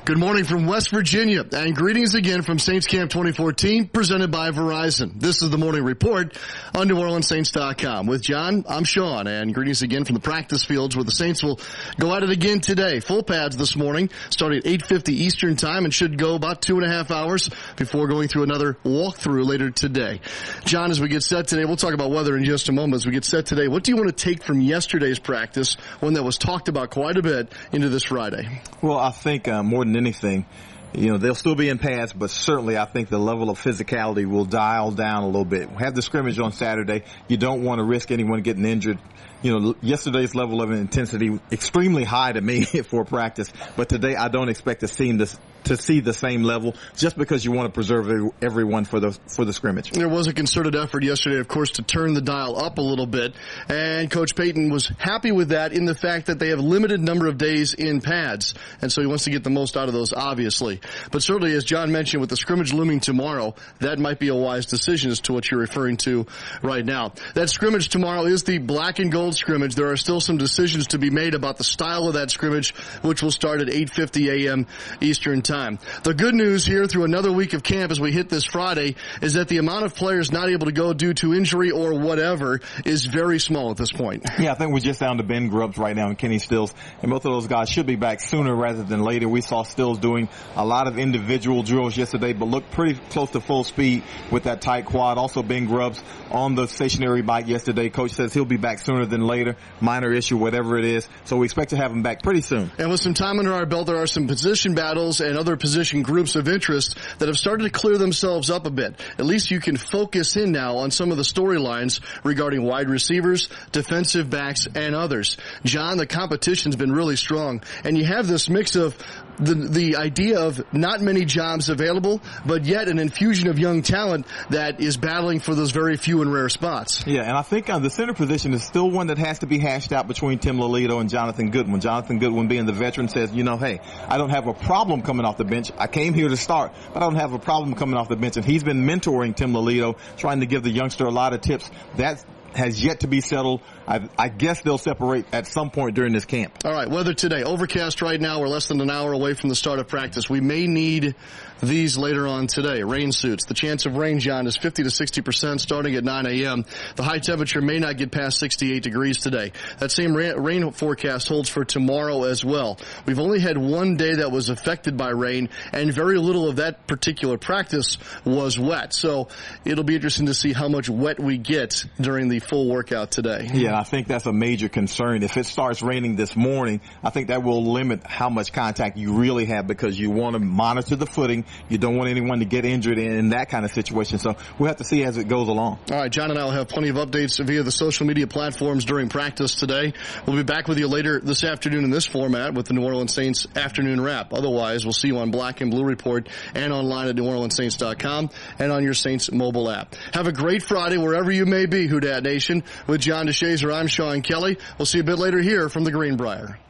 Good morning from West Virginia, and greetings again from Saints Camp 2014, presented by Verizon. This is the Morning Report on NewOrleansSaints.com. With John, I'm Sean, and greetings again from the practice fields where the Saints will go at it again today. Full pads this morning, starting at 8:50 Eastern Time, and should go about 2.5 hours before going through another walkthrough later today. John, as we get set today, we'll talk about weather in just a moment. As we get set today, what do you want to take from yesterday's practice, one that was talked about quite a bit, into this Friday? Well, I think more than anything, they'll still be in pads, but certainly I think the level of physicality will dial down a little bit. Have the scrimmage on Saturday. You don't want to risk anyone getting injured. Yesterday's level of intensity extremely high to me for practice, but today I don't expect to see the same level, just because you want to preserve everyone for the scrimmage. There was a concerted effort yesterday, of course, to turn the dial up a little bit, and Coach Payton was happy with that in the fact that they have a limited number of days in pads, and so he wants to get the most out of those, obviously. But certainly, as John mentioned, with the scrimmage looming tomorrow, that might be a wise decision as to what you're referring to right now. That scrimmage tomorrow is the black and gold scrimmage. There are still some decisions to be made about the style of that scrimmage, which will start at 8:50 a.m. Eastern Time. The good news here through another week of camp as we hit this Friday is that the amount of players not able to go due to injury or whatever is very small at this point. Yeah, I think we're just down to Ben Grubbs right now and Kenny Stills, and both of those guys should be back sooner rather than later. We saw Stills doing a lot of individual drills yesterday, but looked pretty close to full speed with that tight quad. Also, Ben Grubbs on the stationary bike yesterday. Coach says he'll be back sooner than later. Minor issue, whatever it is. So we expect to have him back pretty soon. And with some time under our belt, there are some position battles and other position groups of interest that have started to clear themselves up a bit. At least you can focus in now on some of the storylines regarding wide receivers, defensive backs, and others. John, the competition's been really strong, and you have this mix of the idea of not many jobs available, but yet an infusion of young talent that is battling for those very few and rare spots. Yeah, and I think the center position is still one that has to be hashed out between Tim Lolito and Jonathan Goodwin. Jonathan Goodwin, being the veteran, says, hey, I don't have a problem coming off the bench. I came here to start, but I don't have a problem coming off the bench. And he's been mentoring Tim Lolito, trying to give the youngster a lot of tips. That has yet to be settled. I guess they'll separate at some point during this camp. All right, weather today. Overcast right now. We're less than an hour away from the start of practice. We may need these later on today. Rain suits. The chance of rain, John, is 50 to 60% starting at 9 a.m. The high temperature may not get past 68 degrees today. That same rain forecast holds for tomorrow as well. We've only had one day that was affected by rain, and very little of that particular practice was wet. So it'll be interesting to see how much wet we get during the full workout today. Yeah, I think that's a major concern. If it starts raining this morning, I think that will limit how much contact you really have, because you want to monitor the footing. You don't want anyone to get injured in that kind of situation. So we'll have to see as it goes along. All right, John and I will have plenty of updates via the social media platforms during practice today. We'll be back with you later this afternoon in this format with the New Orleans Saints Afternoon Wrap. Otherwise, we'll see you on Black and Blue Report and online at NewOrleansSaints.com and on your Saints mobile app. Have a great Friday wherever you may be, Houdat Nation. With John DeShazer, I'm Sean Kelly. We'll see you a bit later here from the Greenbrier.